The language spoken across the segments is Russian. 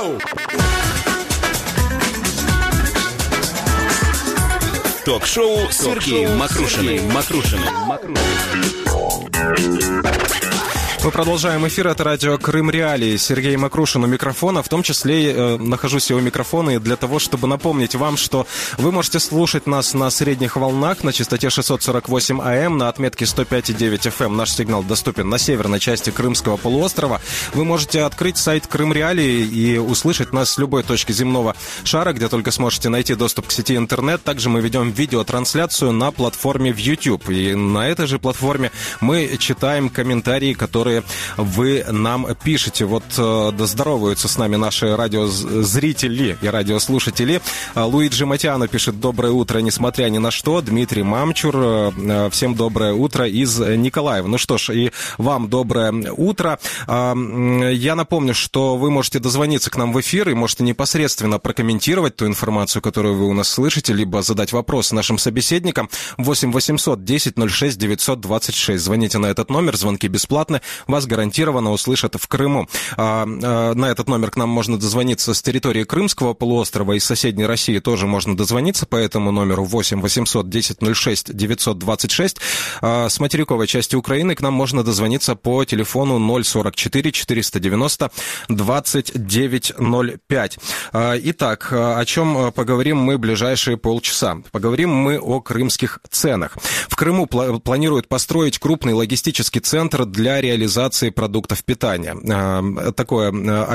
Ток-шоу Сергеем Мокрушиным. Мы продолжаем эфир. Это радио «Крым Реалии». Сергей Мокрушин у микрофона. В том числе нахожусь у микрофона и для того, чтобы напомнить вам, что вы можете слушать нас на средних волнах на частоте 648 АМ, на отметке 105,9 FM. Наш сигнал доступен на северной части Крымского полуострова. Вы можете открыть сайт «Крым Реалии» и услышать нас с любой точки земного шара, где только сможете найти доступ к сети интернет. Также мы ведем видеотрансляцию на платформе в YouTube. И на этой же платформе мы читаем комментарии, которые вы нам пишете. Вот здороваются с нами наши радиозрители и радиослушатели. Луиджи Матиано пишет: доброе утро, несмотря ни на что. Дмитрий Мамчур, всем доброе утро из Николаева. Ну что ж, и вам доброе утро. Я напомню, что вы можете дозвониться к нам в эфир и можете непосредственно прокомментировать ту информацию, которую вы у нас слышите, либо задать вопросы нашим собеседникам. 8 800 10 06 926. Звоните на этот номер, звонки бесплатны. Вас гарантированно услышат в Крыму. На этот номер к нам можно дозвониться с территории Крымского полуострова и соседней России тоже можно дозвониться по этому номеру 8 800 10 06 926. С материковой части Украины к нам можно дозвониться по телефону 044 490 2905. Итак, о чем поговорим мы ближайшие полчаса? Поговорим мы о крымских ценах. В Крыму планируют построить крупный логистический центр для реализации продуктов питания. Такое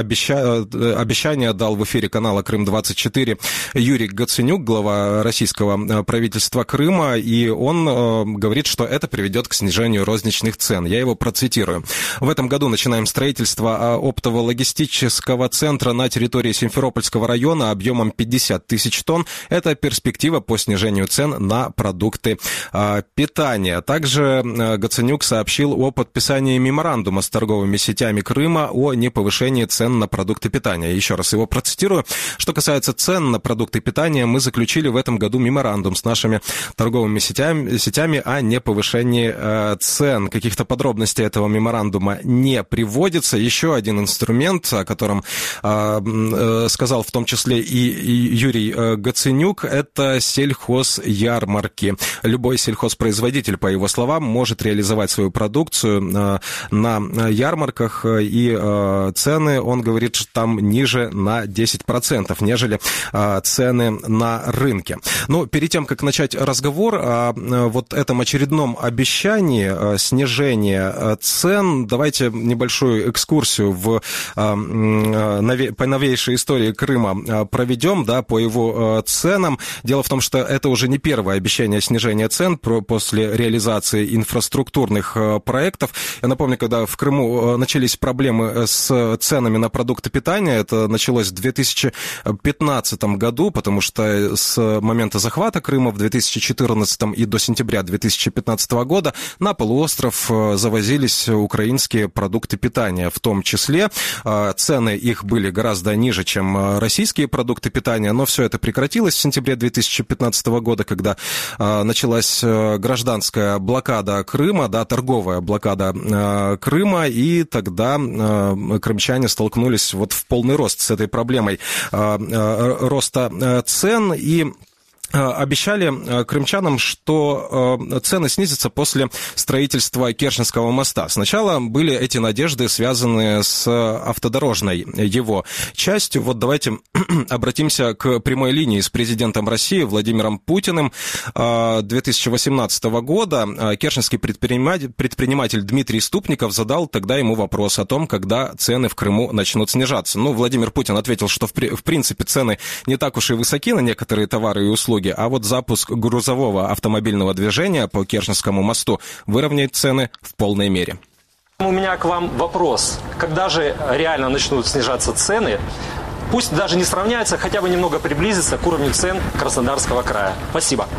обещание дал в эфире канала «Крым-24» Юрий Гаценюк, глава российского правительства Крыма, и он говорит, что это приведет к снижению розничных цен. Я его процитирую. В этом году начинаем строительство оптового логистического центра на территории Симферопольского района объемом 50 тысяч тонн. Это перспектива по снижению цен на продукты питания. Также Гаценюк сообщил о подписании меморандума с торговыми сетями Крыма о неповышении цен на продукты питания. Еще раз его процитирую. Что касается цен на продукты питания, мы заключили в этом году меморандум с нашими торговыми сетями о неповышении цен. Каких-то подробностей этого меморандума не приводится. Еще один инструмент, о котором сказал в том числе и Юрий Гаценюк, это сельхозярмарки. Любой сельхозпроизводитель, по его словам, может реализовать свою продукцию на ярмарках, и цены, он говорит, что там ниже на 10%, нежели цены на рынке. Но перед тем, как начать разговор о вот этом очередном обещании снижения цен, давайте небольшую экскурсию по новейшей истории Крыма проведем, да, по его ценам. Дело в том, что это уже не первое обещание снижения цен после реализации инфраструктурных проектов. Я напомню, когда в Крыму начались проблемы с ценами на продукты питания, это началось в 2015 году, потому что с момента захвата Крыма в 2014 и до сентября 2015 года на полуостров завозились украинские продукты питания. В том числе цены их были гораздо ниже, чем российские продукты питания, но все это прекратилось в сентябре 2015 года, когда началась гражданская блокада Крыма, да, торговая блокада Крыма, и тогда крымчане столкнулись вот в полный рост с этой проблемой роста цен, и обещали крымчанам, что цены снизятся после строительства Керченского моста. Сначала были эти надежды связаны с автодорожной его частью. Вот давайте обратимся к прямой линии с президентом России Владимиром Путиным. 2018 года керченский предприниматель Дмитрий Ступников задал тогда ему вопрос о том, когда цены в Крыму начнут снижаться. Ну, Владимир Путин ответил, что в принципе цены не так уж и высоки на некоторые товары и услуги, а вот запуск грузового автомобильного движения по Керченскому мосту выровняет цены в полной мере. У меня к вам вопрос. Когда же реально начнут снижаться цены? Пусть даже не сравняются, хотя бы немного приблизиться к уровню цен Краснодарского края. Спасибо.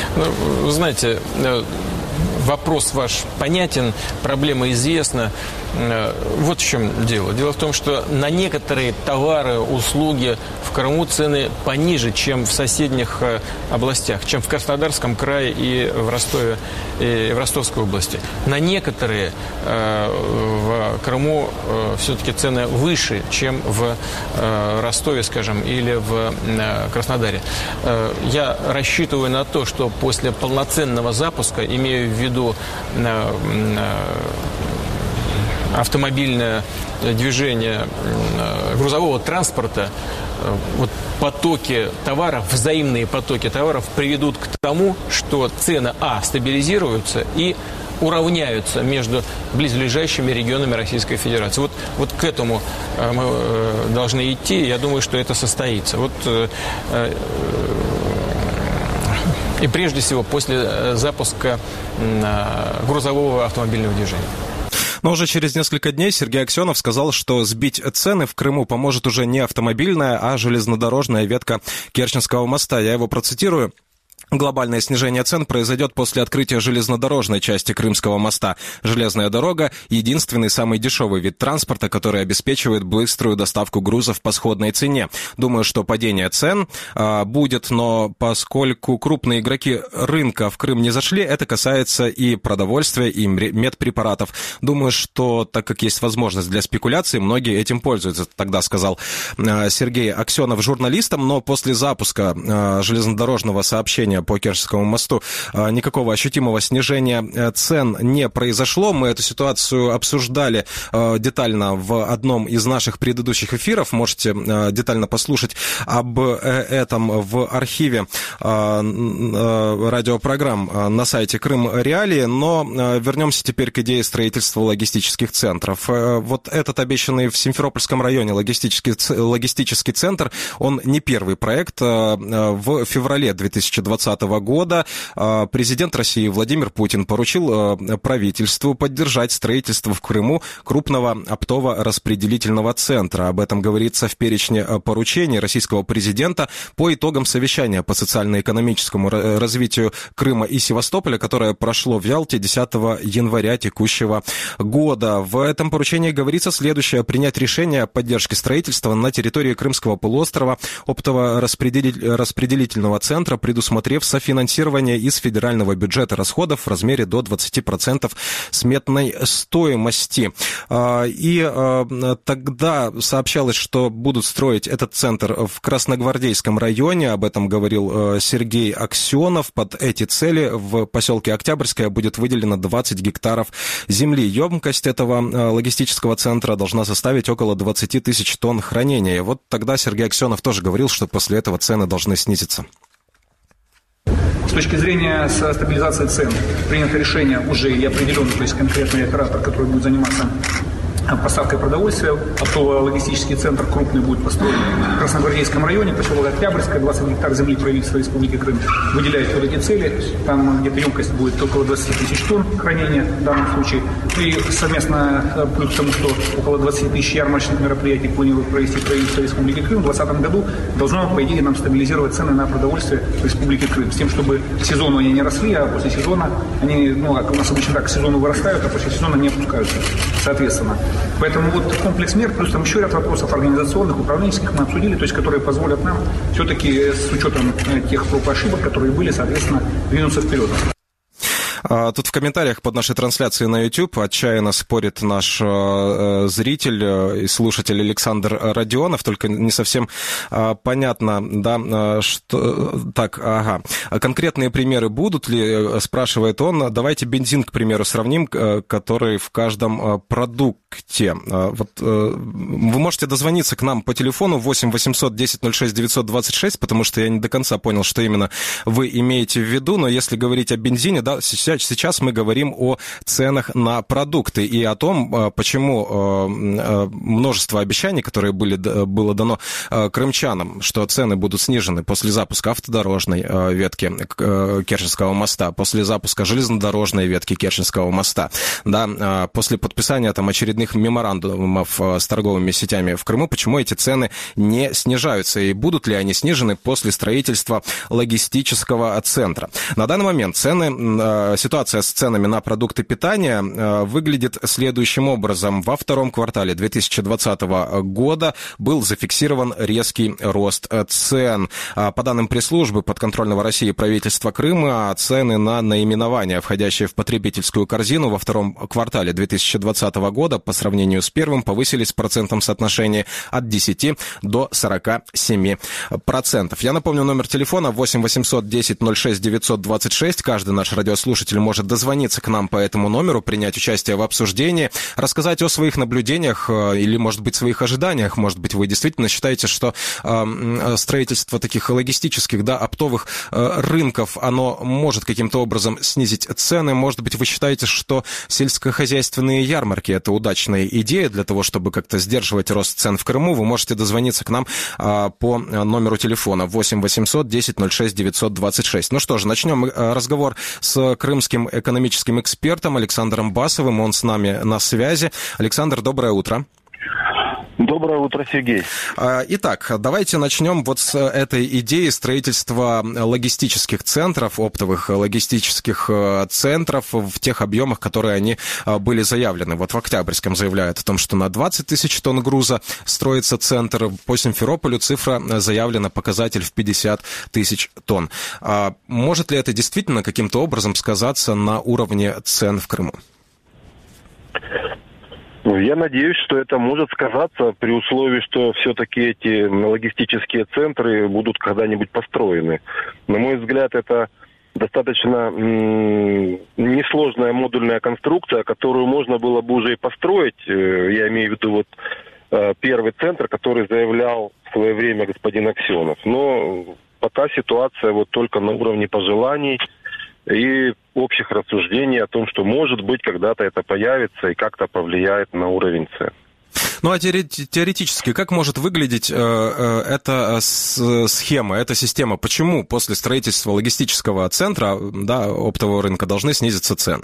Ну, знаете, вопрос ваш понятен, проблема известна. вот в чем дело. Дело в том, что на некоторые товары, услуги в Крыму цены пониже, чем в соседних областях, чем в Краснодарском крае и в Ростове, и в Ростовской области. На некоторые в Крыму все-таки цены выше, чем в Ростове, скажем, или в Краснодаре. Я рассчитываю на то, что после полноценного запуска, имею в виду автомобильное движение грузового транспорта, вот потоки товаров, взаимные потоки товаров приведут к тому, что цены стабилизируются и уравняются между близлежащими регионами Российской Федерации. Вот к этому мы должны идти, и я думаю, что это состоится. И прежде всего после запуска грузового автомобильного движения. Но уже через несколько дней Сергей Аксенов сказал, что сбить цены в Крыму поможет уже не автомобильная, а железнодорожная ветка Керченского моста. Я его процитирую. Глобальное снижение цен произойдет после открытия железнодорожной части Крымского моста. Железная дорога – единственный самый дешевый вид транспорта, который обеспечивает быструю доставку грузов по сходной цене. Думаю, что падение цен будет, но поскольку крупные игроки рынка в Крым не зашли, это касается и продовольствия, и медпрепаратов. Думаю, что так как есть возможность для спекуляции, многие этим пользуются, тогда сказал Сергей Аксенов журналистам, но после запуска железнодорожного сообщения по Керченскому мосту никакого ощутимого снижения цен не произошло. Мы эту ситуацию обсуждали детально в одном из наших предыдущих эфиров. Можете детально послушать об этом в архиве радиопрограмм на сайте Крым Реалии. Но вернемся теперь к идее строительства логистических центров. Вот этот обещанный в Симферопольском районе логистический центр, он не первый проект. В феврале 2020 года президент России Владимир Путин поручил правительству поддержать строительство в Крыму крупного оптово-распределительного центра. Об этом говорится в перечне поручений российского президента по итогам совещания по социально-экономическому развитию Крыма и Севастополя, которое прошло в Ялте 10 января текущего года. В этом поручении говорится следующее: принять решение о поддержке строительства на территории Крымского полуострова оптово-распределительного центра, предусмотрев софинансирование из федерального бюджета расходов в размере до 20% сметной стоимости. И тогда сообщалось, что будут строить этот центр в Красногвардейском районе. Об этом говорил Сергей Аксенов. Под эти цели в поселке Октябрьское будет выделено 20 гектаров земли. Емкость этого логистического центра должна составить около 20 тысяч тонн хранения. Вот тогда Сергей Аксенов тоже говорил, что после этого цены должны снизиться. С точки зрения стабилизации цен принято решение уже и определено, то есть конкретный оператор, который будет заниматься поставкой продовольствия. Оптово-логистический центр крупный будет построен в Красногвардейском районе, поселок Октябрьское, 20 гектар земли правительства Республики Крым выделяет под эти цели. Там где-то емкость будет около 20 тысяч тонн хранения в данном случае. И совместно, плюс к тому, что около 20 тысяч ярмарочных мероприятий планирует провести правительство Республики Крым, в 2020 году должно, по идее, нам стабилизировать цены на продовольствие в Республике Крым. С тем, чтобы к сезону они не росли, а после сезона они, у нас обычно так, к сезону вырастают, а после сезона не опускаются, соответственно. Поэтому вот комплекс мер, плюс там еще ряд вопросов организационных, управленческих мы обсудили, то есть которые позволят нам все-таки с учетом тех проб и ошибок, которые были, соответственно, двинуться вперед. Тут в комментариях под нашей трансляцией на YouTube отчаянно спорит наш зритель и слушатель Александр Родионов, только не совсем понятно, да, что... Так, ага. Конкретные примеры будут ли, спрашивает он. Давайте бензин, к примеру, сравним, который в каждом продукте. Вот, вы можете дозвониться к нам по телефону 8 800 10 06 926, потому что я не до конца понял, что именно вы имеете в виду, но если говорить о бензине, да, сейчас мы говорим о ценах на продукты и о том, почему множество обещаний, которые было дано крымчанам, что цены будут снижены после запуска автодорожной ветки Керченского моста, после запуска железнодорожной ветки Керченского моста, да, после подписания там очередных меморандумов с торговыми сетями в Крыму, почему эти цены не снижаются и будут ли они снижены после строительства логистического центра. На данный момент цены ситуация с ценами на продукты питания выглядит следующим образом. Во втором квартале 2020 года был зафиксирован резкий рост цен. По данным пресс-службы подконтрольного России правительства Крыма, цены на наименования, входящие в потребительскую корзину, во втором квартале 2020 года по сравнению с первым повысились в процентном соотношении от 10 до 47%. Я напомню, номер телефона 8 800 10 06 926. Каждый наш радиослушатель может дозвониться к нам по этому номеру, принять участие в обсуждении, рассказать о своих наблюдениях или, может быть, своих ожиданиях. Может быть, вы действительно считаете, что строительство таких логистических, оптовых рынков, оно может каким-то образом снизить цены. Может быть, вы считаете, что сельскохозяйственные ярмарки – это удачная идея для того, чтобы как-то сдерживать рост цен в Крыму. Вы можете дозвониться к нам по номеру телефона 8 800 10 06 926. Ну что же, начнем разговор с крымским экономическим экспертом Александром Басовым. Он с нами на связи. Александр, доброе утро. Доброе утро, Сергей. Итак, давайте начнем вот с этой идеи строительства логистических центров, оптовых логистических центров в тех объемах, которые они были заявлены. Вот в Октябрьском заявляют о том, что на 20 тысяч тонн груза строится центр. По Симферополю цифра заявлена, показатель в 50 тысяч тонн. Может ли это действительно каким-то образом сказаться на уровне цен в Крыму? Я надеюсь, что это может сказаться при условии, что все-таки эти логистические центры будут когда-нибудь построены. На мой взгляд, это достаточно несложная модульная конструкция, которую можно было бы уже и построить. Я имею в виду первый центр, который заявлял в свое время господин Аксенов. Но пока ситуация только на уровне пожеланий и общих рассуждений о том, что, может быть, когда-то это появится и как-то повлияет на уровень цен. Ну а теоретически, как может выглядеть эта схема, эта система? Почему после строительства логистического центра, оптового рынка, должны снизиться цены?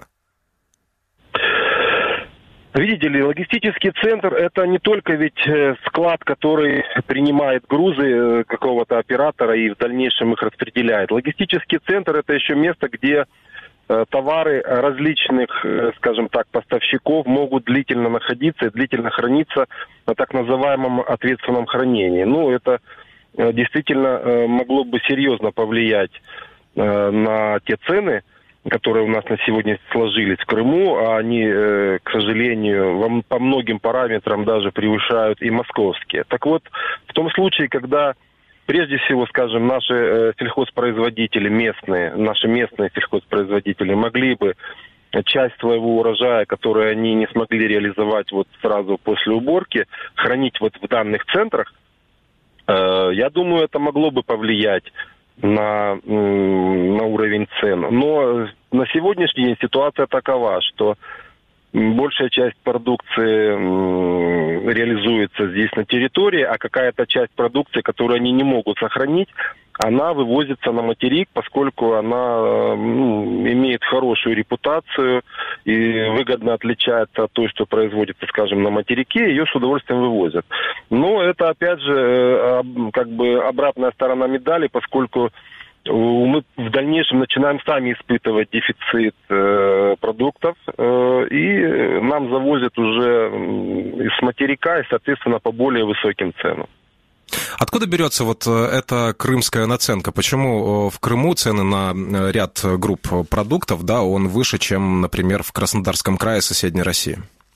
Видите ли, логистический центр – это не только ведь склад, который принимает грузы какого-то оператора и в дальнейшем их распределяет. Логистический центр – это еще место, где товары различных, скажем так, поставщиков могут длительно находиться и длительно храниться на так называемом ответственном хранении. Это действительно могло бы серьезно повлиять на те цены, которые у нас на сегодня сложились в Крыму, а они, к сожалению, по многим параметрам даже превышают и московские. Так вот, в том случае, когда прежде всего, скажем, наши сельхозпроизводители наши местные сельхозпроизводители могли бы часть своего урожая, который они не смогли реализовать сразу после уборки, хранить в данных центрах, я думаю, это могло бы повлиять на уровень цен. Но на сегодняшний день ситуация такова, что большая часть продукции реализуется здесь на территории, а какая-то часть продукции, которую они не могут сохранить, она вывозится на материк, поскольку она имеет хорошую репутацию и выгодно отличается от той, что производится, скажем, на материке, ее с удовольствием вывозят. Но это, опять же, обратная сторона медали, поскольку мы в дальнейшем начинаем сами испытывать дефицит продуктов, и нам завозят уже с материка, и, соответственно, по более высоким ценам. Откуда берется эта крымская наценка? Почему в Крыму цены на ряд групп продуктов, он выше, чем, например, в Краснодарском крае соседней России?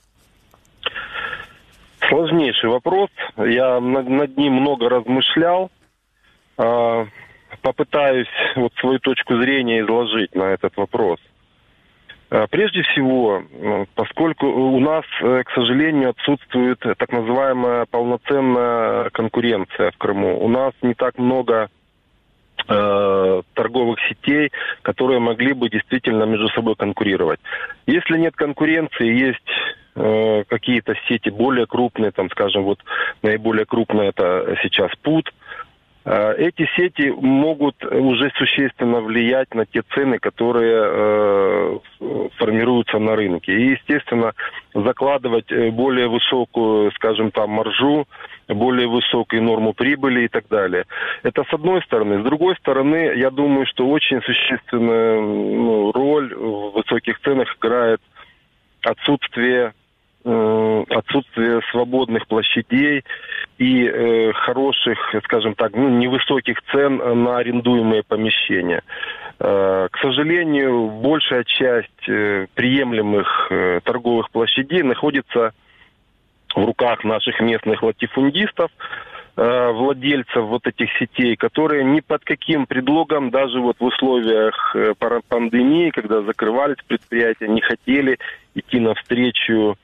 Сложнейший вопрос. Я над ним много размышлял. Попытаюсь свою точку зрения изложить на этот вопрос. Прежде всего, поскольку у нас, к сожалению, отсутствует так называемая полноценная конкуренция в Крыму. У нас не так много торговых сетей, которые могли бы действительно между собой конкурировать. Если нет конкуренции, есть какие-то сети более крупные, скажем, наиболее крупная это сейчас ПУД, Эти сети могут уже существенно влиять на те цены, которые формируются на рынке. И, естественно, закладывать более высокую, скажем там, маржу, более высокую норму прибыли и так далее. Это с одной стороны. С другой стороны, я думаю, что очень существенную роль в высоких ценах играет отсутствие свободных площадей и хороших, скажем так, невысоких цен на арендуемые помещения. К сожалению, большая часть приемлемых торговых площадей находится в руках наших местных латифундистов, владельцев вот этих сетей, которые ни под каким предлогом, даже вот в условиях пандемии, когда закрывались предприятия, не хотели идти навстречу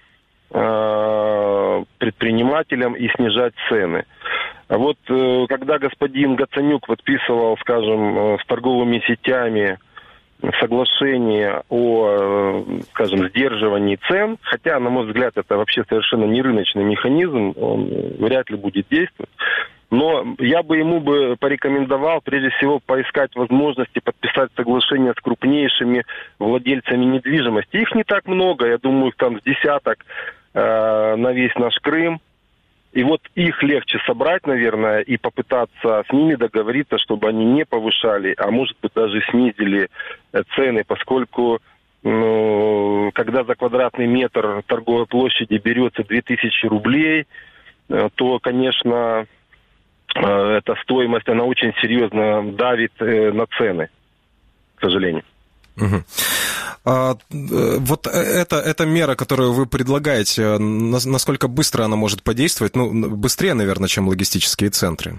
предпринимателям и снижать цены. А вот когда господин Гацанюк подписывал, скажем, с торговыми сетями соглашение о, скажем, сдерживании цен, хотя, на мой взгляд, это вообще совершенно не рыночный механизм, он вряд ли будет действовать, но я бы ему порекомендовал, прежде всего, поискать возможности подписать соглашение с крупнейшими владельцами недвижимости. Их не так много, я думаю, их там с десяток на весь наш Крым. И вот их легче собрать, наверное, и попытаться с ними договориться, чтобы они не повышали, а может быть даже снизили цены, поскольку когда за квадратный метр торговой площади берется 2000 рублей, то, конечно, эта стоимость, она очень серьезно давит на цены, к сожалению. Угу. Вот эта мера, которую вы предлагаете, насколько быстро она может подействовать? Ну, быстрее, наверное, чем логистические центры.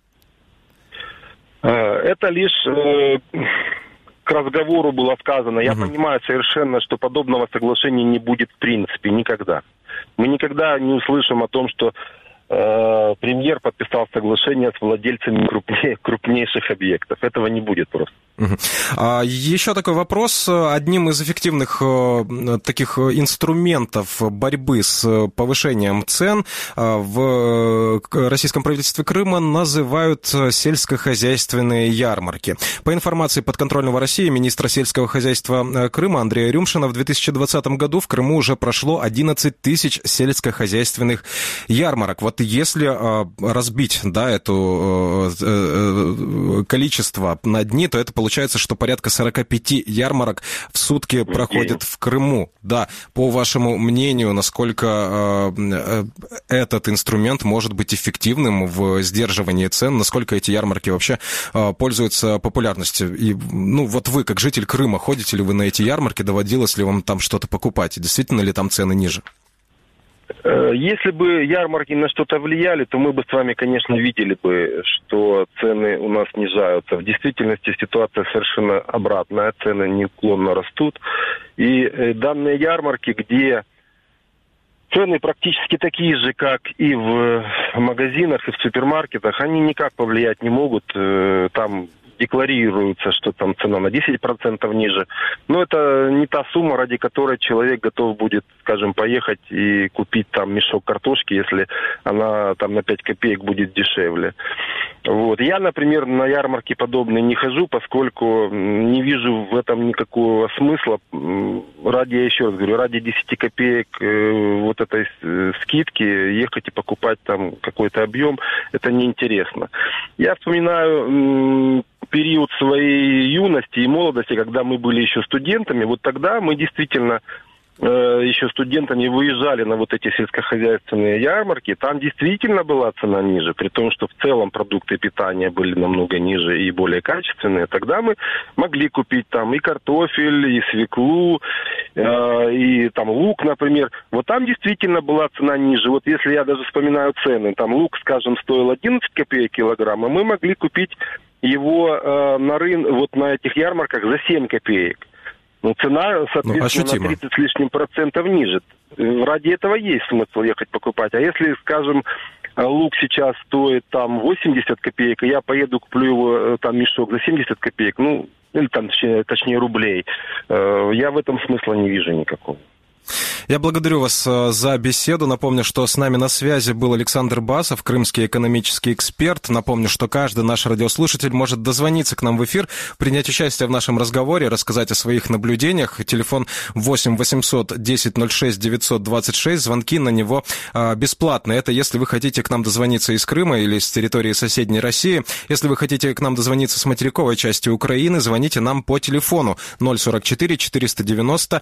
Это лишь к разговору было сказано. Я понимаю совершенно, что подобного соглашения не будет в принципе никогда. Мы никогда не услышим о том, что премьер подписал соглашение с владельцами крупнейших объектов. Этого не будет просто. Еще такой вопрос. Одним из эффективных таких инструментов борьбы с повышением цен в российском правительстве Крыма называют сельскохозяйственные ярмарки. По информации подконтрольного России министра сельского хозяйства Крыма Андрея Рюмшина, в 2020 году в Крыму уже прошло 11 тысяч сельскохозяйственных ярмарок. Вот если разбить, да, это количество на дни, то это получается, что порядка 45 ярмарок в сутки проходят в Крыму. Да, по вашему мнению, насколько этот инструмент может быть эффективным в сдерживании цен, насколько эти ярмарки вообще пользуются популярностью? И, вот вы, как житель Крыма, ходите ли вы на эти ярмарки, доводилось ли вам там что-то покупать? Действительно ли там цены ниже? Если бы ярмарки на что-то влияли, то мы бы с вами, конечно, видели бы, что цены у нас снижаются. В действительности ситуация совершенно обратная, цены неуклонно растут. И данные ярмарки, где цены практически такие же, как и в магазинах, и в супермаркетах, они никак повлиять не могут. Там декларируется, что там цена на 10% ниже. Но это не та сумма, ради которой человек готов будет, скажем, поехать и купить там мешок картошки, если она там на 5 копеек будет дешевле. Вот. Я, например, на ярмарки подобные не хожу, поскольку не вижу в этом никакого смысла. Я еще раз говорю, ради 10 копеек вот этой скидки ехать и покупать там какой-то объем, это неинтересно. Я вспоминаю период своей юности и молодости, когда мы были еще студентами, вот тогда мы действительно еще студентами выезжали на вот эти сельскохозяйственные ярмарки, там действительно была цена ниже, при том, что в целом продукты питания были намного ниже и более качественные. Тогда мы могли купить там и картофель, и свеклу, и там лук, например. Вот там действительно была цена ниже. Вот если я даже вспоминаю цены, там лук, скажем, стоил 11 копеек килограмм, а мы могли купить его на этих ярмарках за 7 копеек. Цена, соответственно, на 30 с лишним процентов ниже. Ради этого есть смысл ехать покупать. А если, скажем, лук сейчас стоит там 80 копеек, и я поеду куплю его там мешок за 70 копеек, или там, точнее, рублей, я в этом смысла не вижу никакого. Я благодарю вас за беседу. Напомню, что с нами на связи был Александр Басов, крымский экономический эксперт. Напомню, что каждый наш радиослушатель может дозвониться к нам в эфир, принять участие в нашем разговоре, рассказать о своих наблюдениях. Телефон 8 800 10 06 926. Звонки на него бесплатные. Это если вы хотите к нам дозвониться из Крыма или с территории соседней России. Если вы хотите к нам дозвониться с материковой части Украины, звоните нам по телефону 044 490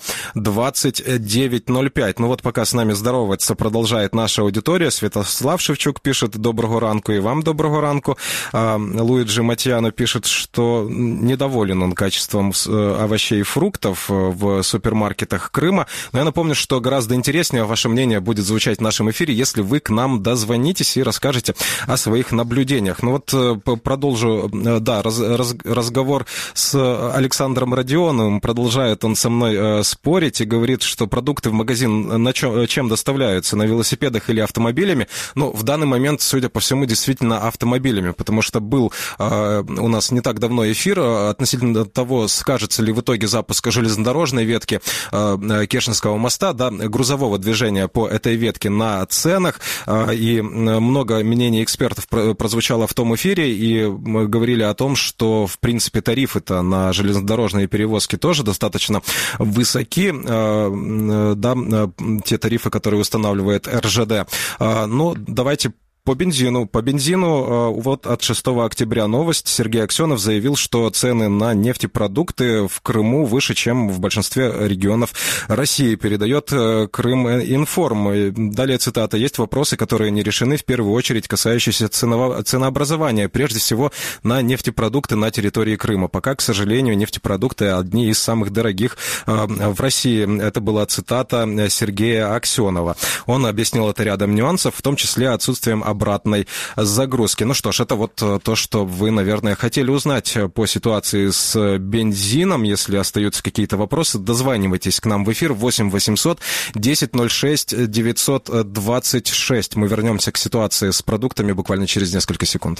2905. Ну вот пока с нами здороваться продолжает наша аудитория. Святослав Шевчук пишет: доброго ранку, и вам доброго ранку. Луиджи Матьяно пишет, что недоволен он качеством овощей и фруктов в супермаркетах Крыма. Но я напомню, что гораздо интереснее ваше мнение будет звучать в нашем эфире, если вы к нам дозвонитесь и расскажете о своих наблюдениях. Ну вот продолжу, да, разговор с Александром Родионовым. Продолжает он со мной спорить и говорит, что продукты в магазин чем доставляются, на велосипедах или автомобилями. Ну, в данный момент, судя по всему, действительно автомобилями, потому что был у нас не так давно эфир относительно того, скажется ли в итоге запуск железнодорожной ветки Керченского моста, да, грузового движения по этой ветке на ценах, и много мнений экспертов прозвучало в том эфире, и мы говорили о том, что, в принципе, тарифы-то на железнодорожные перевозки тоже достаточно высоки, да, те тарифы, которые устанавливает РЖД. Ну, давайте по бензину. По бензину вот от 6 октября новость. Сергей Аксенов заявил, что цены на нефтепродукты в Крыму выше, чем в большинстве регионов России. Передает Крыминформ. Далее цитата. Есть вопросы, которые не решены, в первую очередь касающиеся ценообразования. Прежде всего на нефтепродукты на территории Крыма. Пока, к сожалению, нефтепродукты одни из самых дорогих в России. Это была цитата Сергея Аксенова. Он объяснил это рядом нюансов, в том числе отсутствием обратной загрузки. Ну что ж, это вот то, что вы, наверное, хотели узнать по ситуации с бензином. Если остаются какие-то вопросы, дозванивайтесь к нам в эфир 8 800 10 06 926. Мы вернемся к ситуации с продуктами буквально через несколько секунд.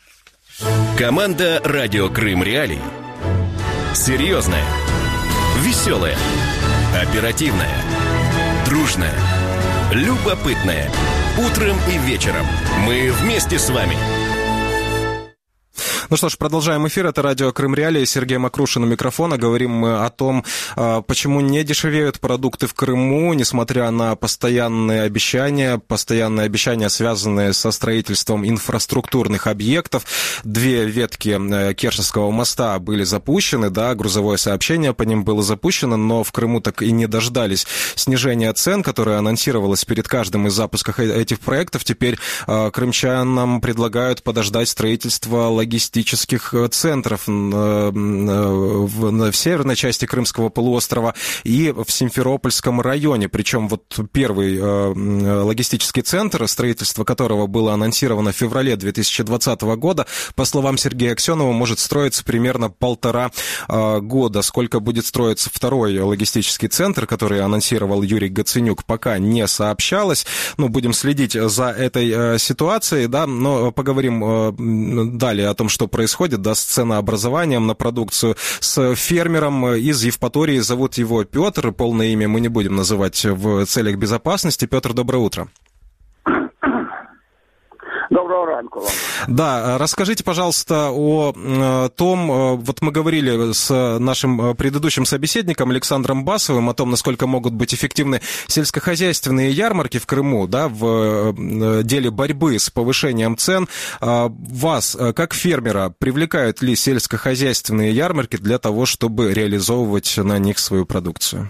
Команда «Радио Крым Реалии». Серьезная, веселая, оперативная, дружная, любопытная. Утром и вечером мы вместе с вами. Ну что ж, продолжаем эфир. Это радио Крым Реалии. Сергей Макрушин у микрофона. Говорим мы о том, почему не дешевеют продукты в Крыму, несмотря на постоянные обещания, связанные со строительством инфраструктурных объектов. 2 ветки Керченского моста были запущены, да, грузовое сообщение по ним было запущено, но в Крыму так и не дождались снижения цен, которое анонсировалось перед каждым из запусков этих проектов. Теперь крымчанам предлагают подождать строительство логистических центров в северной части Крымского полуострова и в Симферопольском районе. Причем вот первый логистический центр, строительство которого было анонсировано в феврале 2020 года, по словам Сергея Аксенова, может строиться примерно 1,5 года. Сколько будет строиться второй логистический центр, который анонсировал Юрий Гаценюк, пока не сообщалось. Ну, будем следить за этой ситуацией, да, но поговорим далее о том, что происходит, да, с ценообразованием на продукцию, с фермером из Евпатории. Зовут его Петр, полное имя мы не будем называть в целях безопасности. Петр, доброе утро. Доброго ранку вам. Да, расскажите, пожалуйста, о том, вот мы говорили с нашим предыдущим собеседником Александром Басовым о том, насколько могут быть эффективны сельскохозяйственные ярмарки в Крыму, да, в деле борьбы с повышением цен. Вас, как фермера, привлекают ли сельскохозяйственные ярмарки для того, чтобы реализовывать на них свою продукцию?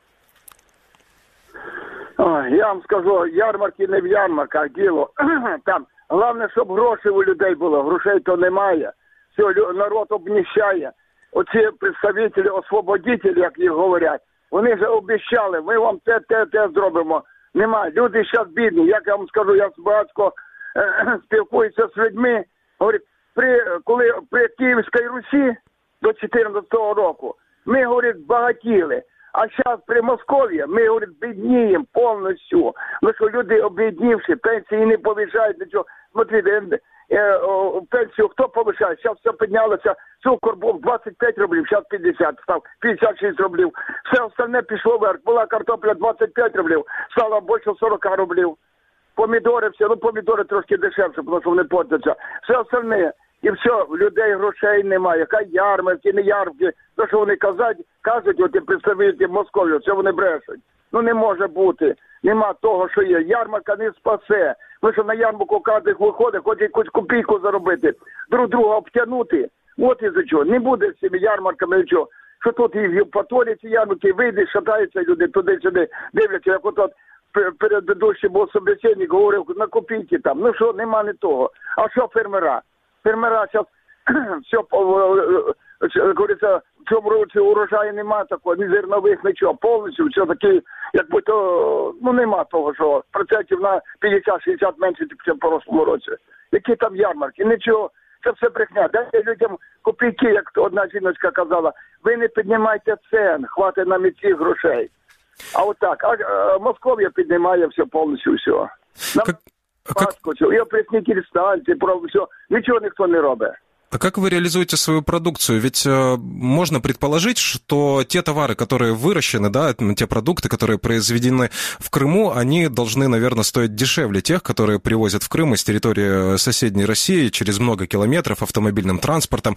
Я вам скажу, ярмарки не в ярмарках діло. Там головне, щоб грошей у людей було. Грошей то немає. Все, народ обніщає. Оці представителі, освободителі, як їх говорять, вони вже обіщали, ми вам те зробимо. Немає. Люди зараз бідні. Як я вам скажу, я багатько спілкуюся з людьми. Говорить, коли при Київській Русі до 14-го року ми, говорить, багатіли. А зараз при Московії ми, говорить, бідніємо повністю. Ну що люди обіднівши, пенсії не повищають, нічого. Смотрите, пенсію хто повишає? Зараз все піднялося, цукор був 25 рублів, зараз 50, став 56 рублів. Все остальне пішло вверх. Була картопля 25 рублів, стало більше 40 рублів. Помідори все, помідори трошки дешевше, тому що вони портяться. Все остальне. І все, в людей грошей немає. Хай ярмарки, не ярмарки. То, що вони кажуть, от і представники Московії, це вони брешуть. Не може бути. Нема того, що є. Ярмарка не спасе. Тому що на ярмарку кожен виходить, хоче якусь копійку заробити, друг друга обтягнути. От із-за чого. Не буде з цими ярмарками нічого. Що тут і в Євпаторії ці ярмарки, вийдеш, шатаються люди туди-сюди, дивляться, як от передведущий був собеседник, говорив, на копійки там. Що, нема не того. А що фермера? Фермера зараз все, говориться, в цьому році урожаю нема такого, ні зернових, нічого, повністю все таки, якби то, нема того, що процентів на 50-60 менше, ніж в прошлому році. Які там ярмарки? Нічого, це все брехня. Дайте людям копійки, як одна жіночка казала, ви не піднімайте цен, хватить нам і цих грошей. А отак, Московія піднімає все повністю, все. І опреснитель станції, все, нічого ніхто не робить. А как вы реализуете свою продукцию? Ведь можно предположить, что те товары, которые выращены, да, те продукты, которые произведены в Крыму, они должны, наверное, стоить дешевле тех, которые привозят в Крым из территории соседней России через много километров автомобильным транспортом,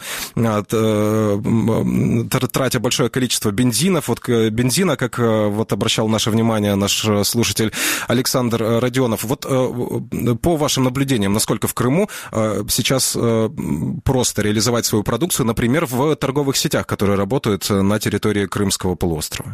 тратя большое количество бензинов. Вот бензина, как вот обращал наше внимание наш слушатель Александр Родионов. Вот по вашим наблюдениям, насколько в Крыму сейчас просто реализовать свою продукцию, например, в торговых сетях, которые работают на территории Крымского полуострова?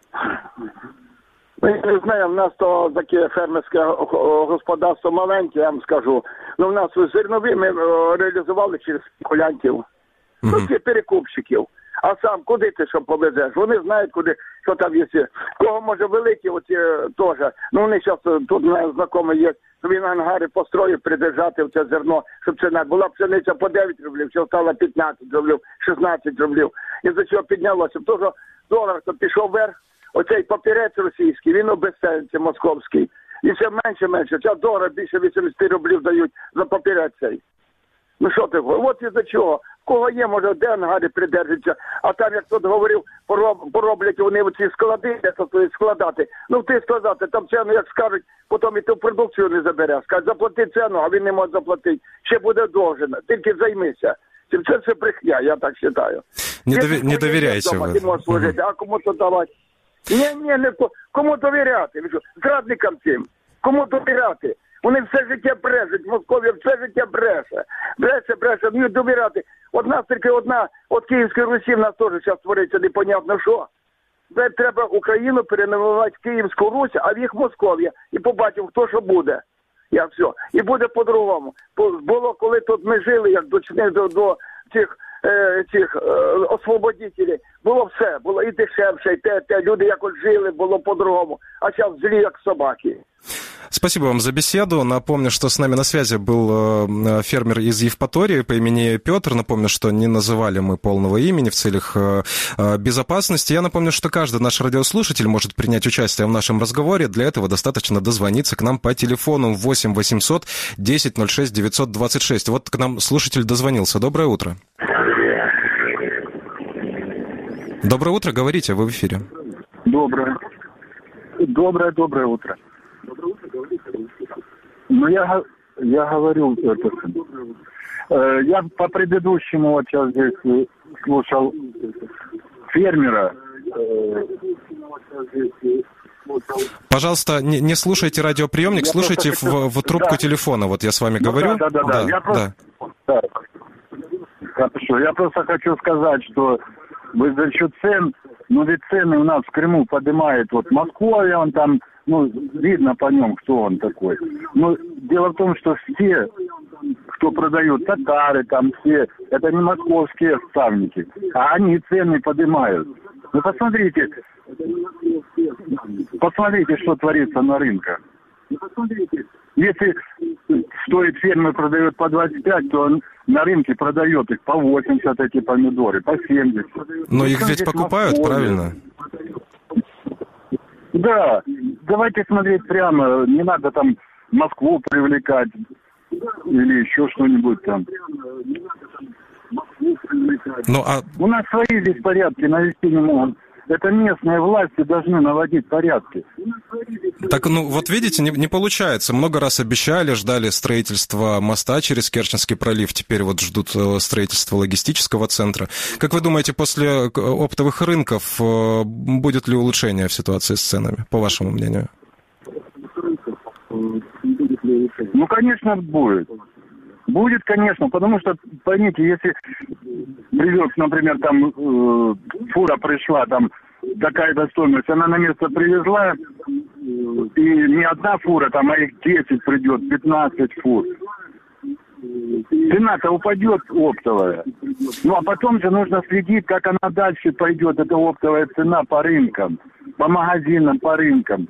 Ми не знаємо, в нас то таке фермерське господарство маленьке, я вам скажу. У нас зернові ми реалізували через спекулянтів, це перекупщиків. А сам куди ти що повезеш? Вони знають, куди, що там є. Кого може великі, оці теж. Вони зараз, тут знайомі є, він ангари построїв придержати в це зерно, щоб ціна була пшениця по 9 рублів, що стала 15 рублів, 16 рублів. І за чого піднялося? Тому що долар то пішов вверх, оцей папірець російський, він обезціниться московський. І все менше. Зараз долар більше 80 рублів дають за папірець цей. Що ти говориш? От із-за чого? Кого є, може, де ангарі придержаться, а там, як тут говорив, пороблять вони оці склади, де тут складати. Ти складати, там ціну, як скажуть, потім і ту продукцію не забере. Скажуть, заплати ціну, а він не може заплатити. Ще буде довжено, тільки займися. Це все брехня, я так вважаю. Не довіряйте ви. Ти можеш служити, а кому то давати? Ні, кому довіряти? Зрадникам цим. Кому довіряти? Вони все життя брешуть, Московія все життя бреше. Бреше, не довіряти. Тільки одна, от Київської Русі в нас теж зараз твориться непонятно що. Треба Україну перейменувати в Київську Русь, а в їх Московія. І побачимо, хто що буде. Як все. І буде по-другому. Було, коли тут ми жили, як до цих освободителів, було все. Було і дешевше, і те. Люди якось жили, було по-другому. А зараз злі, як собаки. Спасибо вам за беседу. Напомню, что с нами на связи был фермер из Евпатории по имени Петр. Напомню, что не называли мы полного имени в целях безопасности. Я напомню, что каждый наш радиослушатель может принять участие в нашем разговоре. Для этого достаточно дозвониться к нам по телефону 8 800 10 06 926. Вот к нам слушатель дозвонился. Доброе утро. Доброе утро, говорите, вы в эфире. Доброе утро. Я говорю, я по предыдущему вот сейчас здесь слушал фермера. Пожалуйста, не слушайте радиоприемник, слушайте в трубку телефона. Вот я с вами говорю. Хорошо. Я просто хочу сказать, что за счет цен, ведь цены у нас в Крыму поднимает вот Московия, он там, видно по нем, кто он такой. Но дело в том, что все, кто продают, татары там все, это не московские ставники, а они цены поднимают. Посмотрите, что творится на рынках. Если стоит фермер продает по 25, то он на рынке продает их по 80, эти помидоры, по 70. Но их ведь покупают, правильно? Да, давайте смотреть прямо, не надо там Москву привлекать. или еще что-нибудь там. У нас свои здесь порядки навести не могут. Это местные власти должны наводить порядки. Так, вот видите, не получается. Много раз обещали, ждали строительства моста через Керченский пролив. Теперь вот ждут строительства логистического центра. Как вы думаете, после оптовых рынков будет ли улучшение в ситуации с ценами, по вашему мнению? Ну, конечно, будет. Будет, конечно, потому что, поймите, если привез, например, там фура пришла, там такая-то стоимость, она на место привезла, и не одна фура, там, а их 10 придет, 15 фур. Цена-то упадет оптовая. Ну, а потом же нужно следить, как она дальше пойдет, эта оптовая цена по рынкам, по магазинам, по рынкам.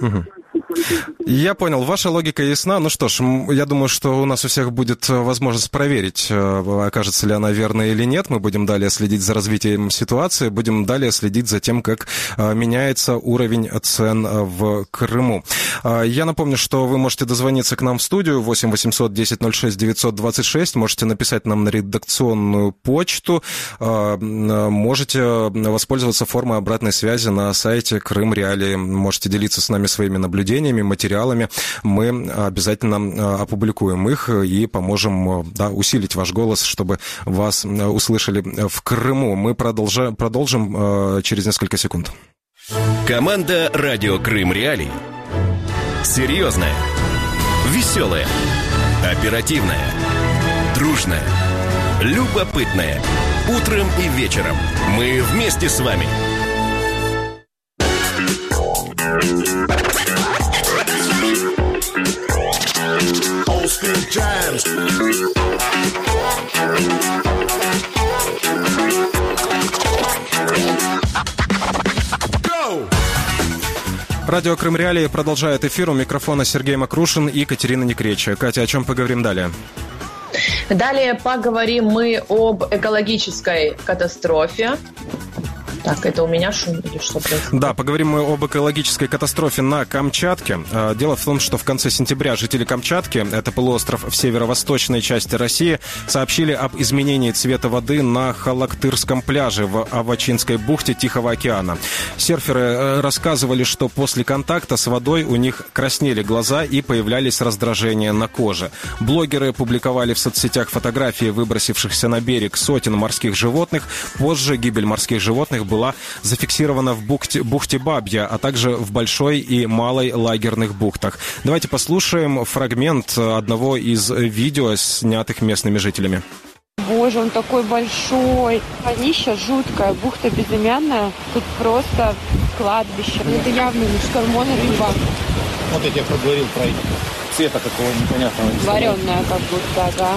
Я понял, ваша логика ясна. Ну что ж, я думаю, что у нас у всех будет возможность проверить, окажется ли она верной или нет. Мы будем далее следить за развитием ситуации, будем далее следить за тем, как меняется уровень цен в Крыму. Я напомню, что вы можете дозвониться к нам в студию 8 800 10 06 926, можете написать нам на редакционную почту, можете воспользоваться формой обратной связи на сайте Крым Реалии, можете делиться с нами своими наблюдениями, материалами. Мы обязательно опубликуем их и поможем усилить ваш голос, чтобы вас услышали в Крыму. Мы продолжим через несколько секунд. Команда «Радио Крым Реалии». Серьезная, веселая, оперативная, дружная, любопытная. Утром и вечером мы вместе с вами. Радио Крым Реалии продолжает эфир. У микрофона Сергей Макрушин и Катерина Некреча. Катя, о чем поговорим далее? Далее поговорим мы об экологической катастрофе. Так, это у меня шум или что происходит? Да, поговорим мы об экологической катастрофе на Камчатке. Дело в том, что в конце сентября жители Камчатки, это полуостров в северо-восточной части России, сообщили об изменении цвета воды на Халактырском пляже в Авачинской бухте Тихого океана. Серферы рассказывали, что после контакта с водой у них краснели глаза и появлялись раздражения на коже. Блогеры публиковали в соцсетях фотографии выбросившихся на берег сотен морских животных. Позже гибель морских животных была зафиксирована в бухте Бабья, а также в Большой и Малой лагерных бухтах. Давайте послушаем фрагмент одного из видео, снятых местными жителями. Боже, он такой большой. Водища жуткая, бухта безымянная. Тут просто кладбище. Это явно не штормон, рыба. Вот я тебе проговорил про цвета такого непонятного. Вареная как будто, да.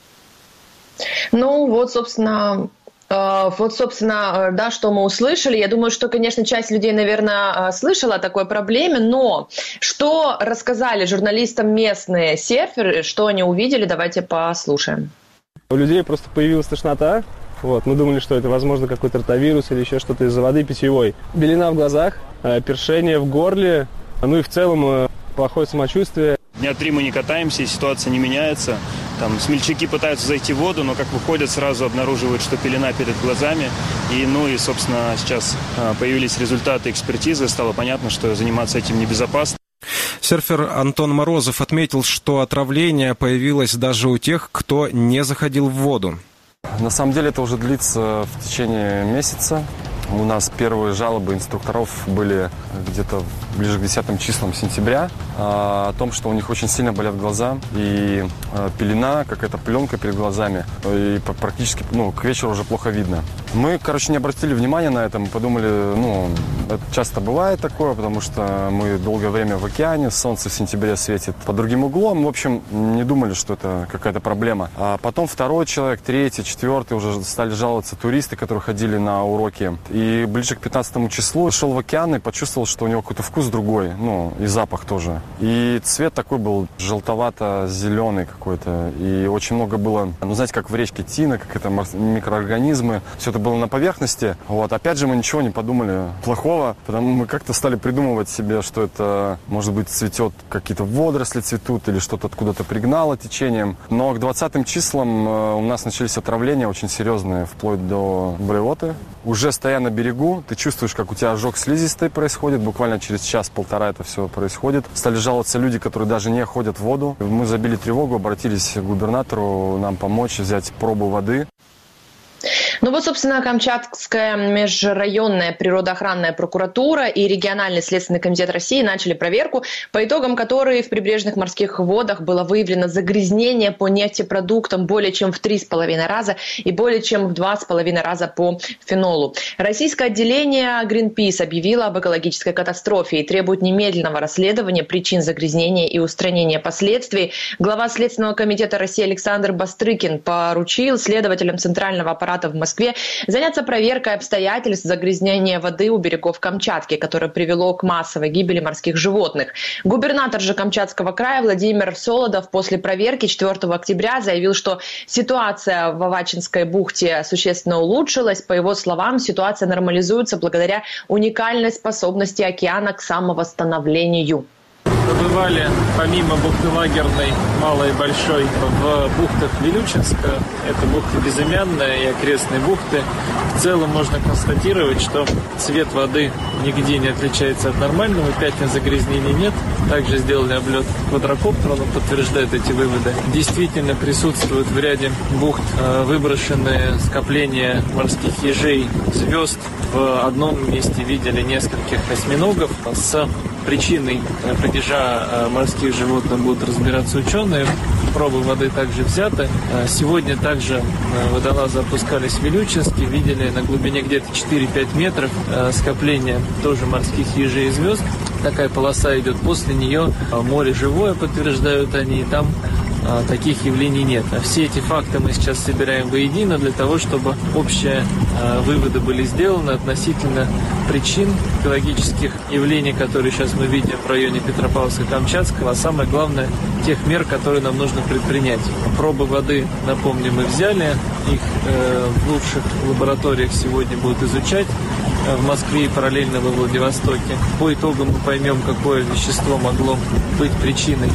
Ну, вот, собственно, да, что мы услышали. Я думаю, что, конечно, часть людей, наверное, слышала о такой проблеме, но что рассказали журналистам местные серферы, что они увидели, давайте послушаем. У людей просто появилась тошнота. Мы думали, что это, возможно, какой-то ротавирус или еще что-то из-за воды питьевой. Белина в глазах, першение в горле, ну и в целом плохое самочувствие. Дня 3 мы не катаемся, и ситуация не меняется. Там смельчаки пытаются зайти в воду, но как выходят, сразу обнаруживают, что пелена перед глазами. И, собственно, сейчас появились результаты экспертизы. Стало понятно, что заниматься этим небезопасно. Серфер Антон Морозов отметил, что отравление появилось даже у тех, кто не заходил в воду. На самом деле это уже длится в течение месяца. У нас первые жалобы инструкторов были где-то ближе к 10 числам сентября о том, что у них очень сильно болят глаза и пелена, какая-то пленка перед глазами, и практически к вечеру уже плохо видно. Мы, не обратили внимания на это, мы подумали, это часто бывает такое, потому что мы долгое время в океане, солнце в сентябре светит под другим углом, в общем, не думали, что это какая-то проблема. А потом второй человек, третий, четвертый уже стали жаловаться туристы, которые ходили на уроки. И ближе к 15 числу шел в океан и почувствовал, что у него какой-то вкус другой, и запах тоже. И цвет такой был желтовато-зеленый какой-то. И очень много было, знаете, как в речке тина, как это микроорганизмы. Все это было на поверхности. Вот. Опять же, мы ничего не подумали плохого, потому что мы как-то стали придумывать себе, что это, может быть, цветет, какие-то водоросли цветут или что-то откуда-то пригнало течением. Но к 20 числам у нас начались отравления очень серьезные, вплоть до блевоты. Уже стоя на берегу, ты чувствуешь, как у тебя ожог слизистой происходит. Буквально через час-полтора это все происходит. Стали жаловаться люди, которые даже не ходят в воду. Мы забили тревогу, обратились к губернатору нам помочь взять пробу воды. Ну вот, собственно, Камчатская межрайонная природоохранная прокуратура и региональный следственный комитет России начали проверку, по итогам которой в прибрежных морских водах было выявлено загрязнение по нефтепродуктам более чем в 3,5 раза и более чем в 2,5 раза по фенолу. Российское отделение Greenpeace объявило об экологической катастрофе и требует немедленного расследования причин загрязнения и устранения последствий. Глава Следственного комитета России Александр Бастрыкин поручил следователям Центрального аппарата в Москве заняться проверкой обстоятельств загрязнения воды у берегов Камчатки, которое привело к массовой гибели морских животных. Губернатор же Камчатского края Владимир Солодов после проверки 4 октября заявил, что ситуация в Авачинской бухте существенно улучшилась. По его словам, ситуация нормализуется благодаря уникальной способности океана к самовосстановлению. Побывали помимо бухты Лагерной, малой и большой, в бухтах Вилючинска, это бухта Безымянная и окрестные бухты. В целом можно констатировать, что цвет воды нигде не отличается от нормального, пятен загрязнений нет. Также сделали облет квадрокоптером, он подтверждает эти выводы. Действительно присутствуют в ряде бухт выброшенные скопления морских ежей, звезд. В одном месте видели нескольких осьминогов. С причиной падежа морских животных будут разбираться ученые. Пробы воды также взяты. Сегодня также водолазы опускались в Вилючинске, видели на глубине где-то 4-5 метров скопления тоже морских ежей и звезд. Такая полоса идет, после нее море живое, подтверждают они, и там таких явлений нет. А все эти факты мы сейчас собираем воедино для того, чтобы общие выводы были сделаны относительно причин экологических явлений, которые сейчас мы видим в районе Петропавловска-Камчатского, а самое главное, тех мер, которые нам нужно предпринять. Пробы воды, напомню, мы взяли, их в лучших лабораториях сегодня будут изучать в Москве и параллельно во Владивостоке. По итогам мы поймем, какое вещество могло быть причиной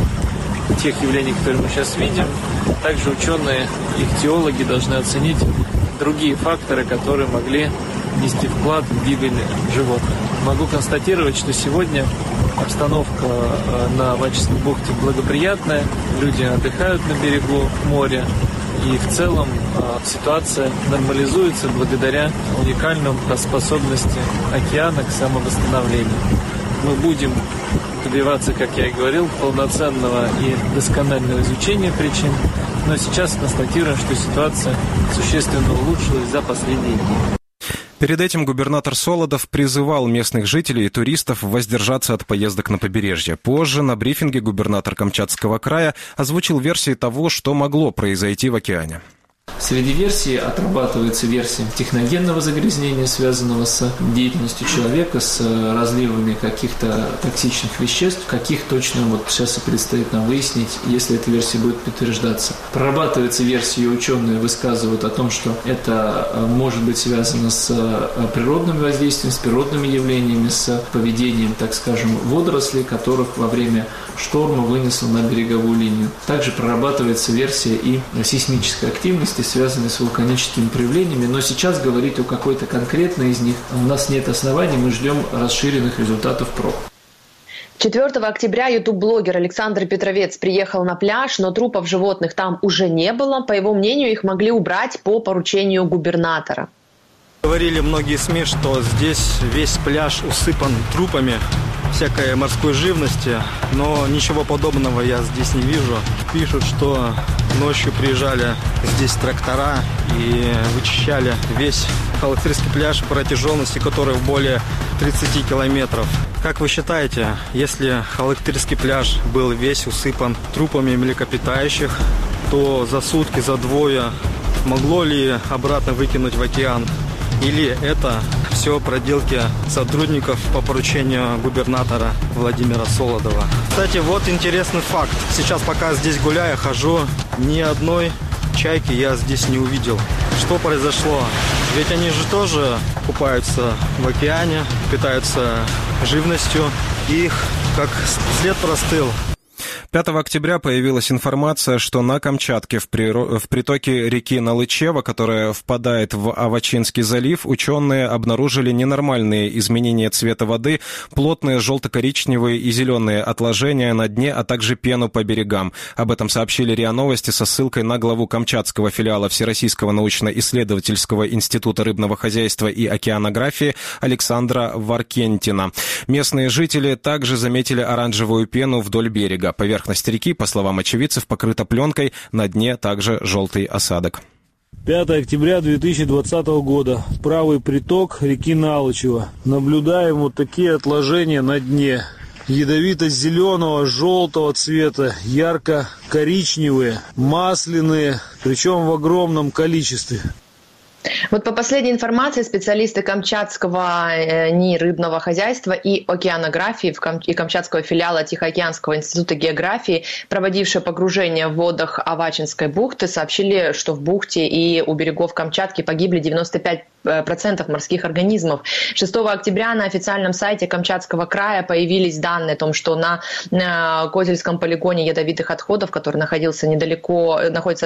тех явлений, которые мы сейчас видим. Также ученые, ихтиологи должны оценить другие факторы, которые могли нести вклад в гибель животных. Могу констатировать, что сегодня обстановка на Авачинской бухте благоприятная, люди отдыхают на берегу моря, и в целом ситуация нормализуется благодаря уникальной способности океана к самовосстановлению. Мы будем добиваться, как я и говорил, полноценного и досконального изучения причин, но сейчас констатируем, что ситуация существенно улучшилась за последние дни. Перед этим губернатор Солодов призывал местных жителей и туристов воздержаться от поездок на побережье. Позже на брифинге губернатор Камчатского края озвучил версии того, что могло произойти в океане. Среди версий отрабатывается версия техногенного загрязнения, связанного с деятельностью человека, с разливами каких-то токсичных веществ. Каких точно вот сейчас и предстоит нам выяснить, если эта версия будет подтверждаться. Прорабатывается версия, и ученые высказывают о том, что это может быть связано с природным воздействием, с природными явлениями, с поведением, так скажем, водорослей, которых во время шторма вынесло на береговую линию. Также прорабатывается версия и сейсмической активности, связанные с вулканическими проявлениями, но сейчас говорить о какой-то конкретной из них у нас нет оснований, мы ждем расширенных результатов проб. 4 октября ютуб-блогер Александр Петровец приехал на пляж, но трупов животных там уже не было. По его мнению, их могли убрать по поручению губернатора. Говорили многие СМИ, что здесь весь пляж усыпан трупами всякой морской живности, но ничего подобного я здесь не вижу. Пишут, что ночью приезжали здесь трактора и вычищали весь Халактырский пляж, протяженности которого более 30 километров. Как вы считаете, если Халактырский пляж был весь усыпан трупами млекопитающих, то за сутки, за двое могло ли обратно выкинуть в океан? Или это все проделки сотрудников по поручению губернатора Владимира Солодова? Кстати, вот интересный факт. Сейчас, пока здесь гуляю, хожу, ни одной чайки я здесь не увидел. Что произошло? Ведь они же тоже купаются в океане, питаются живностью, и их как след простыл. 5 октября появилась информация, что на Камчатке в притоке реки Налычева, которая впадает в Авачинский залив, ученые обнаружили ненормальные изменения цвета воды, плотные желто-коричневые и зеленые отложения на дне, а также пену по берегам. Об этом сообщили РИА Новости со ссылкой на главу камчатского филиала Всероссийского научно-исследовательского института рыбного хозяйства и океанографии Александра Варкентина. Местные жители также заметили оранжевую пену вдоль берега. Поверхность реки, по словам очевидцев, покрыта пленкой, на дне также желтый осадок. 5 октября 2020 года. Правый приток реки Налычева. Наблюдаем вот такие отложения на дне. Ядовито-зеленого, желтого цвета, ярко-коричневые, масляные, причем в огромном количестве. Вот по последней информации специалисты Камчатского НИИ рыбного хозяйства и океанографии и Камчатского филиала Тихоокеанского института географии, проводившие погружение в водах Авачинской бухты, сообщили, что в бухте и у берегов Камчатки погибли 95% морских организмов. 6 октября на официальном сайте Камчатского края появились данные о том, что на Козельском полигоне ядовитых отходов, который находится недалеко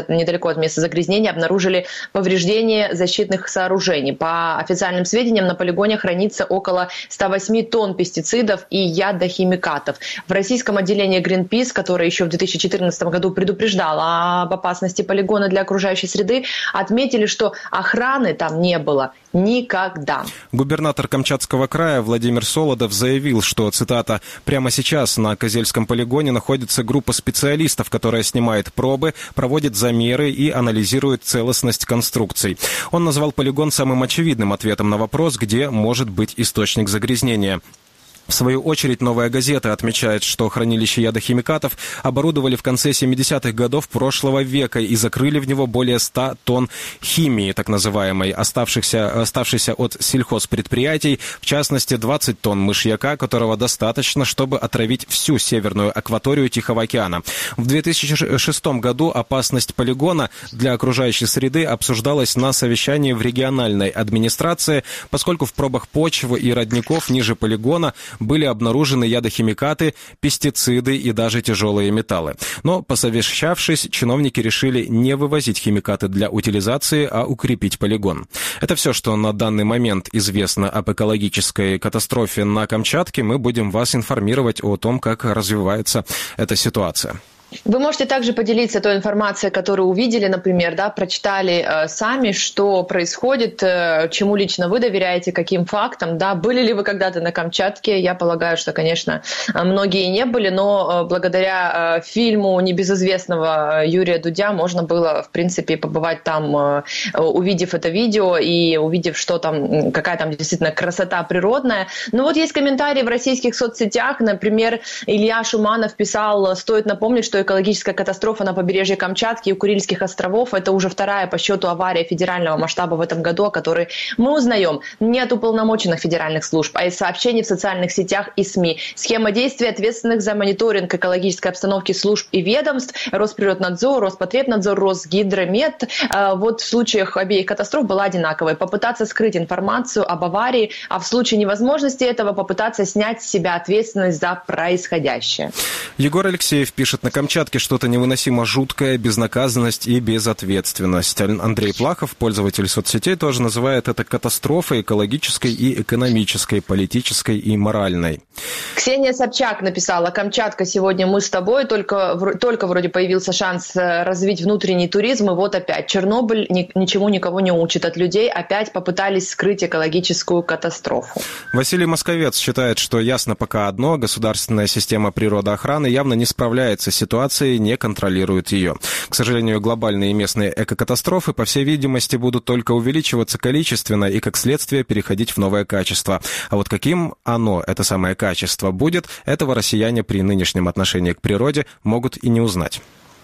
от места загрязнения, обнаружили повреждения защитных сооружений. По официальным сведениям, на полигоне хранится около 108 тонн пестицидов и ядохимикатов. В российском отделении Greenpeace, которое еще в 2014 году предупреждало об опасности полигона для окружающей среды, отметили, что охраны там не было никогда. Губернатор Камчатского края Владимир Солодов заявил, что, цитата, «прямо сейчас на Козельском полигоне находится группа специалистов, которая снимает пробы, проводит замеры и анализирует целостность конструкций». Он назвал полигон самым очевидным ответом на вопрос, где может быть источник загрязнения. В свою очередь, «Новая газета» отмечает, что хранилище ядохимикатов оборудовали в конце 70-х годов прошлого века и закрыли в него более 100 тонн химии, так называемой, оставшейся от сельхозпредприятий, в частности, 20 тонн мышьяка, которого достаточно, чтобы отравить всю северную акваторию Тихого океана. В 2006 году опасность полигона для окружающей среды обсуждалась на совещании в региональной администрации, поскольку в пробах почв и родников ниже полигона были обнаружены ядохимикаты, пестициды и даже тяжелые металлы. Но, посовещавшись, чиновники решили не вывозить химикаты для утилизации, а укрепить полигон. Это все, что на данный момент известно об экологической катастрофе на Камчатке. Мы будем вас информировать о том, как развивается эта ситуация. Вы можете также поделиться той информацией, которую увидели, например, прочитали сами, что происходит, чему лично вы доверяете, каким фактам, были ли вы когда-то на Камчатке. Я полагаю, что, конечно, многие не были, но благодаря фильму небезызвестного Юрия Дудя можно было, в принципе, побывать там, увидев это видео и увидев, что там, какая там действительно красота природная. Но вот есть комментарии в российских соцсетях, например, Илья Шуманов писал: «Стоит напомнить, что экологическая катастрофа на побережье Камчатки и у Курильских островов – это уже вторая по счету авария федерального масштаба в этом году, о которой мы узнаем не от уполномоченных федеральных служб, а из сообщений в социальных сетях и СМИ. Схема действий ответственных за мониторинг экологической обстановки служб и ведомств – Росприроднадзор, Роспотребнадзор, Росгидромет. Вот в случаях обеих катастроф была одинаковой. Попытаться скрыть информацию об аварии, а в случае невозможности этого попытаться снять с себя ответственность за происходящее». Егор Алексеев пишет: «На Камчатке что-то невыносимо жуткое, безнаказанность и безответственность». Андрей Плахов, пользователь соцсетей, тоже называет это катастрофой экологической и экономической, политической и моральной. Ксения Собчак написала: «Камчатка, сегодня мы с тобой, только вроде появился шанс развить внутренний туризм, и вот опять. Чернобыль ничему никого не учит. От людей опять попытались скрыть экологическую катастрофу». Василий Московец считает, что ясно пока одно: государственная система природоохраны явно не справляется с ситуацией, не контролирует ее. К сожалению, глобальные и местные экокатастрофы, по всей видимости, будут только увеличиваться количественно и, как следствие, переходить в новое качество. А вот каким оно, это самое качество, будет, этого россияне при нынешнем отношении к природе могут и не узнать.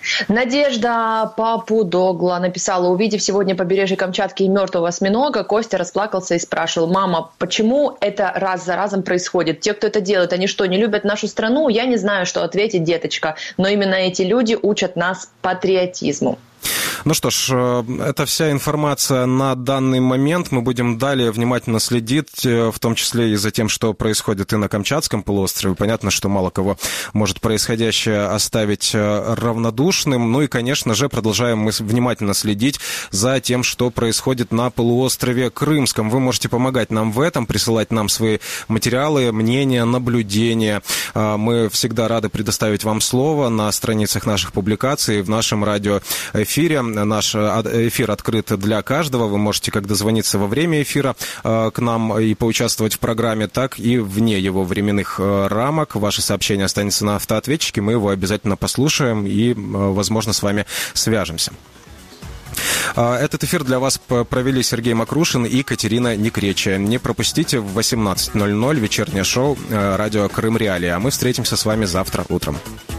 Надежда Папудогла написала: «Увидев сегодня побережье Камчатки и мертвого осьминога, Костя расплакался и спрашивал: мама, почему это раз за разом происходит? Те, кто это делает, они что, не любят нашу страну? Я не знаю, что ответить, деточка, но именно эти люди учат нас патриотизму». Ну что ж, это вся информация на данный момент. Мы будем далее внимательно следить, в том числе и за тем, что происходит и на Камчатском полуострове. Понятно, что мало кого может происходящее оставить равнодушным. Ну и, конечно же, продолжаем мы внимательно следить за тем, что происходит на полуострове Крымском. Вы можете помогать нам в этом, присылать нам свои материалы, мнения, наблюдения. Мы всегда рады предоставить вам слово на страницах наших публикаций, в нашем радиоэфире. Наш эфир открыт для каждого. Вы можете как дозвониться во время эфира к нам и поучаствовать в программе, так и вне его временных рамок. Ваше сообщение останется на автоответчике, мы его обязательно послушаем и, возможно, с вами свяжемся. Этот эфир для вас провели Сергей Макрушин и Катерина Некречия. Не пропустите в 18:00 вечернее шоу «Радио Крым Реалии». А мы встретимся с вами завтра утром.